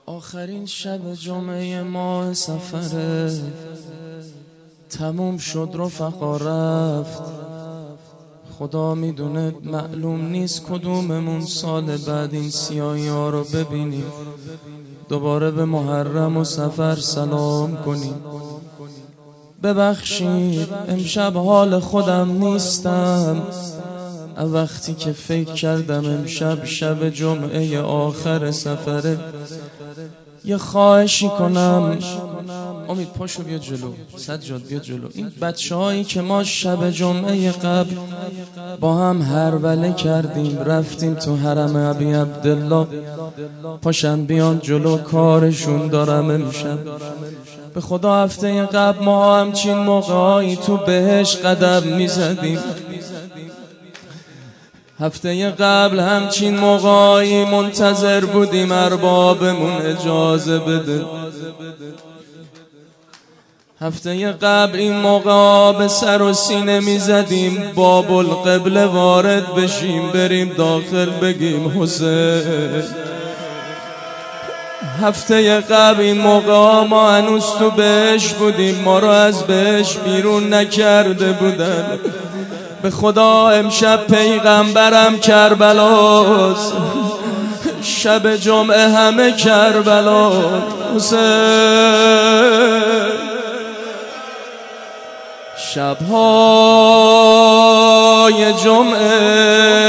آخرین شب جمعه ماه سفره، تموم شد رفقا رفت. خدا میدونه معلوم نیست کدوممون سال بعد این سیاهی ها رو ببینیم، دوباره به محرم و سفر سلام کنیم. ببخشید امشب حال خودم نیستم، وقتی که فکر کردم امشب شب جمعه آخر سفره. یه خواهشی کنم، امید پاشو بیا جلو، سجاد بیا جلو. این بچه‌هایی که ما شب جمعه قبل با هم هروله کردیم رفتیم تو حرم ابی عبدالله، پاشن بیان جلو، کارشون دارم امشب. به خدا هفته قبل ما همچین موقعی تو بهش قدم میزدیم، هفته قبل همچین موقعی منتظر بودیم اربابمون اجازه بده. هفته قبل این موقع به سر و سینه میزدیم باب القبله وارد بشیم، بریم داخل بگیم حسین. هفته قبل این موقع ما هنوز تو بهش بودیم، ما رو از بهش بیرون نکرده بودن. به خدا امشب پیغمبرم کربلاست، شب جمعه همه کربلا. حسین شبهای جمعه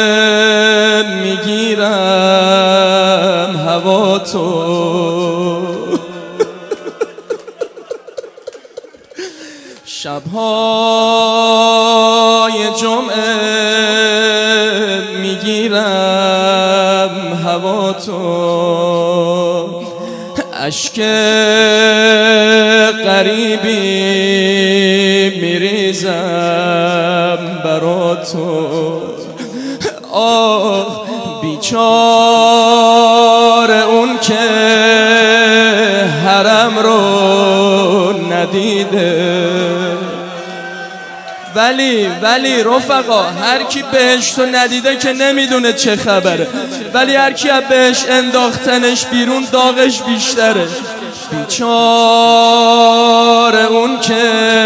میگیرم هوا تو، شبهای جمعه میگیرم هوا تو، اشک غریبی میریزم برا تو. آه بیچاره اون که حرم رو ندیده. ولی رفقا هر کی بهشت رو ندیده که نمیدونه چه خبره، ولی هر کی از بهشت انداختنش بیرون داغش بیشتره. بیچاره اون که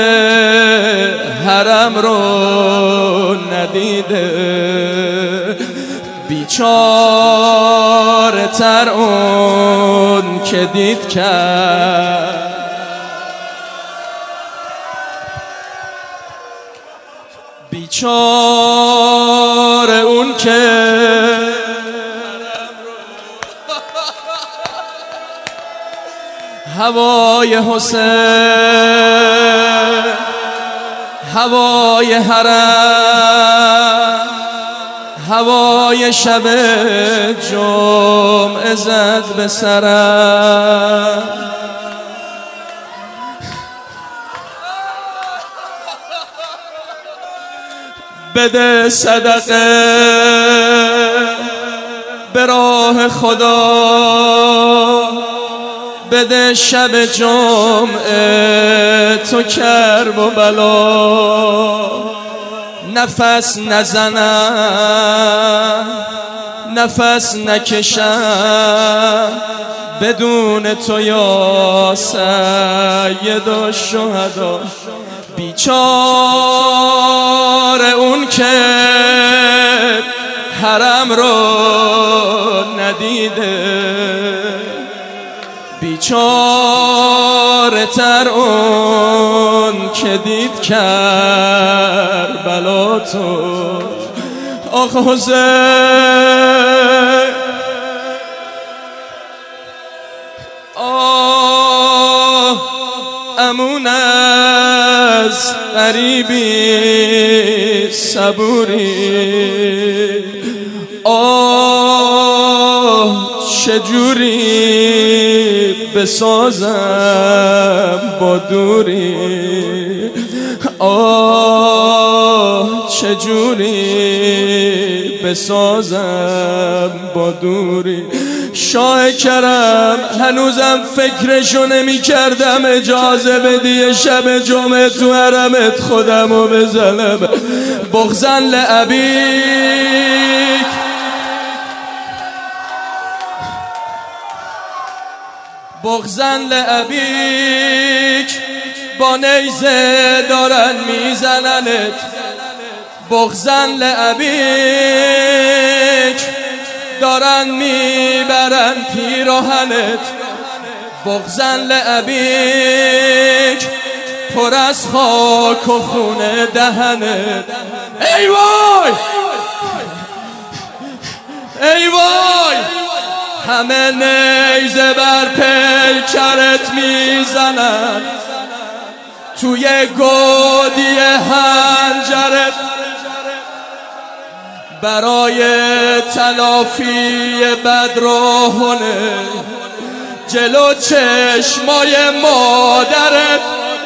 حرم رو ندیده، بیچاره تر اون که دید کرد. بیچاره اون که هوای حسین، هوای حرم، هوای شب جمعه زد به سرم. بده صدقه به راه خدا، بده شب جمعه تو کرب و بلا. نفس نزنم نفس نکشم بدون تو یا سید الشهدا. بیچاره اون که حرم رو ندیده، بیچاره تر اون که دید کربلا تو. آخ حسین، آه امون از غریبی صبوری، آه چجوری بسازم با دوری، آه چجوری بسازم با دوری. شاه کرم هنوزم فکرشو نمی کردم، اجازه بدی شب جمعه تو حرمت خودمو بزنم. بغضاً لابیک بغضن لعبیک با نیزه دارن میزننت، بغضن لعبیک دارن میبرن پیراهنت، بغضن لعبیک پر از خاک و خون دهنت. ای وای ای وای همه نیزه بر پیکرت میزنن، توی گودی حنجرت برای تلافی بدراهنه جلو چشمای مادرت.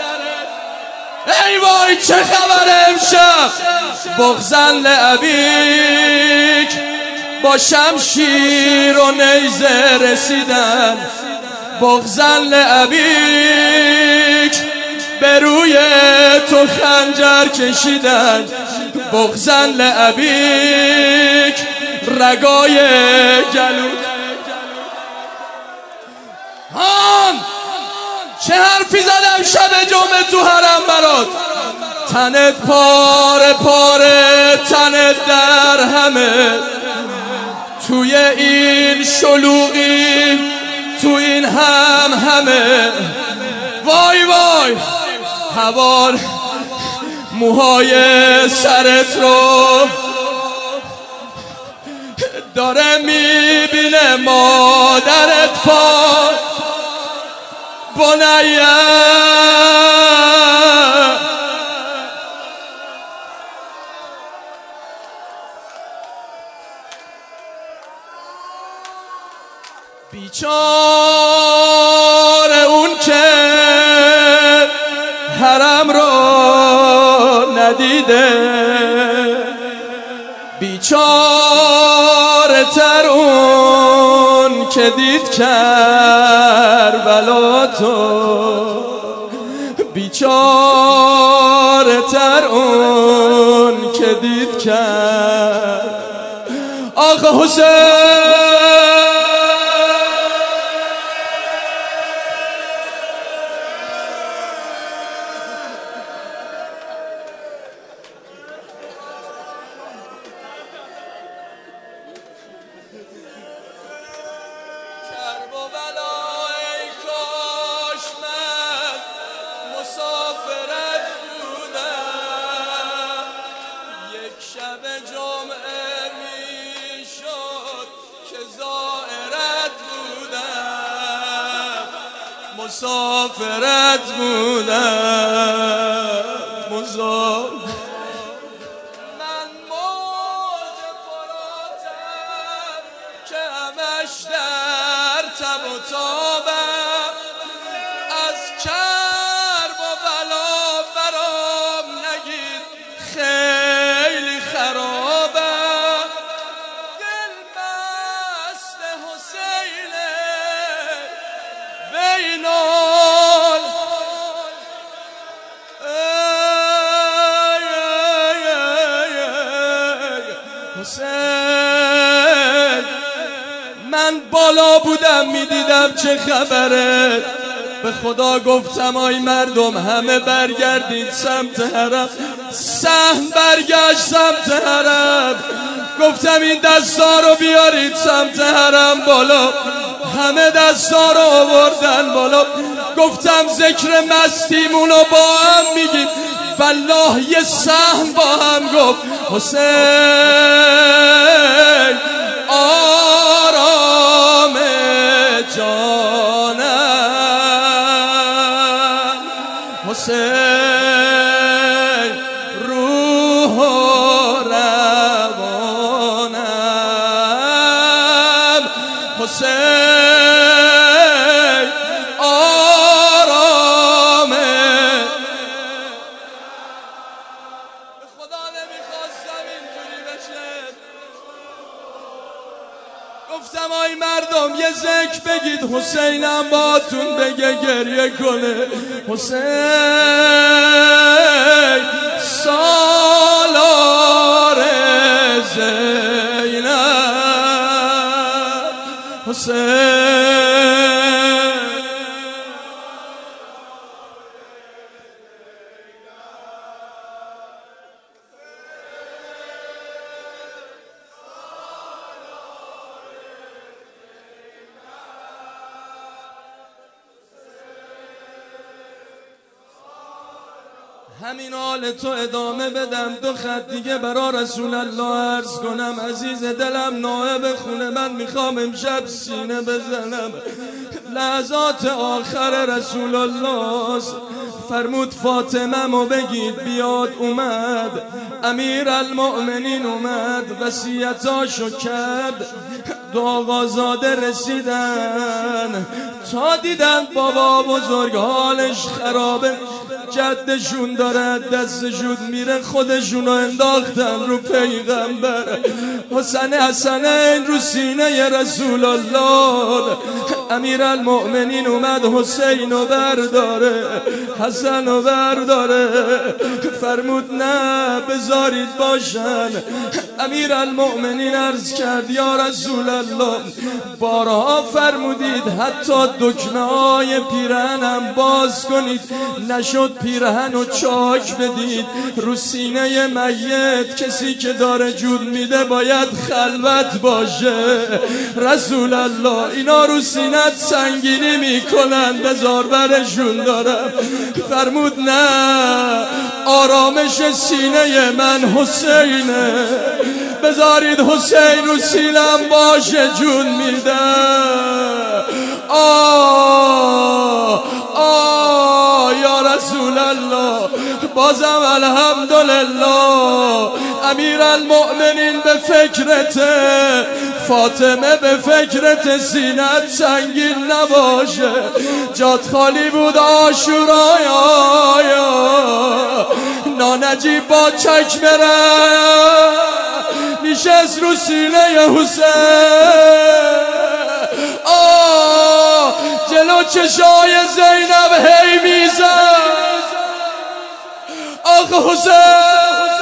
ای وای چه خبر امشب؟ بغضن لعبیک با شمشیر و نیزه رسیدن، بغضن لعبیک به روی تو خنجر کشیدن، بغضن لعبیک رگای گلو. هان چه حرفی زدم شب جمعه تو حرم برات، تنت پاره پاره، تنت در همه، توی این شلوغی، تو این همه. وای وای هوار موهای سرت رو داره میبینه مادرت پا بنیه. بیچاره اون که حرم رو ندیده، بیچاره تر اون که دید کربلا تو، بیچاره تر اون که دید کرد. آقا حسین شب جمعه میشد که زائرت بودم، مسافرت بودم، من موج فراتم که همش در تب و تابم، از کرب و بلا برام نگید خیلی خرابم، دل مست حسینه بینال حسین. من بالا بودم میدیدم چه خبره، به خدا گفتم آی مردم همه برگردید سمت حرم، سهم برگشت سمت حرم، گفتم این دستا رو بیارید سمت حرم بالا، همه دستا رو آوردن بالا، گفتم ذکر مستیمونو با هم میگیم، والله یه سهم با هم گفت حسین آرام جانم، حسین روح و روانم، حسین آرامه. به خدا نمیخواستم اینجوری بشه، گفتم آی مردم یه ذکر بگید حسینم باتون بگه گریه کنه، حسین سالار زینب، حسین همین حال تو ادامه بدم، 2 خط دیگه برا رسول الله عرض کنم. عزیز دلم نائب خونه من، میخوام امشب سینه بزنم. لحظات آخر رسول الله فرمود فاطمه مو بگید بیاد. اومد امیر المؤمنین، اومد وصیتاشو کرد. 2 آقازاده رسیدن تا دیدن بابا بزرگ حالش خرابه، جدشون داره دستشون میره، خودشونو انداختن رو پیغمبر. حسنین رو سینه رسول الله. امیر المؤمنین اومد حسینو برداره، حسنو برداره. فرمود نه بذارید باشن. امیر المؤمنین عرض کرد یا رسول الله، بارها فرمودید حتی دکمه های پیرهنم باز کنید، نشد پیرهنو چاک بدید. رو سینه میت کسی که داره جون میده باید خلوت باشه. رسول الله اینا رو سینت سنگینی میکنن، بذار برشون دارم. فرمود نه، آرامش سینه من حسینه، بذارید حسین رو سینم باشه، جون میده. یا رسول الله، بازم الحمدلله. امیر المؤمنین به فکرته، فاطمه به فکرت، سینت سنگین نباشه. جات خالی بود عاشورا، نانجیب با چکمه نشست رو سینه حسین. جلو چشای زینب هی میزن، آخ حسین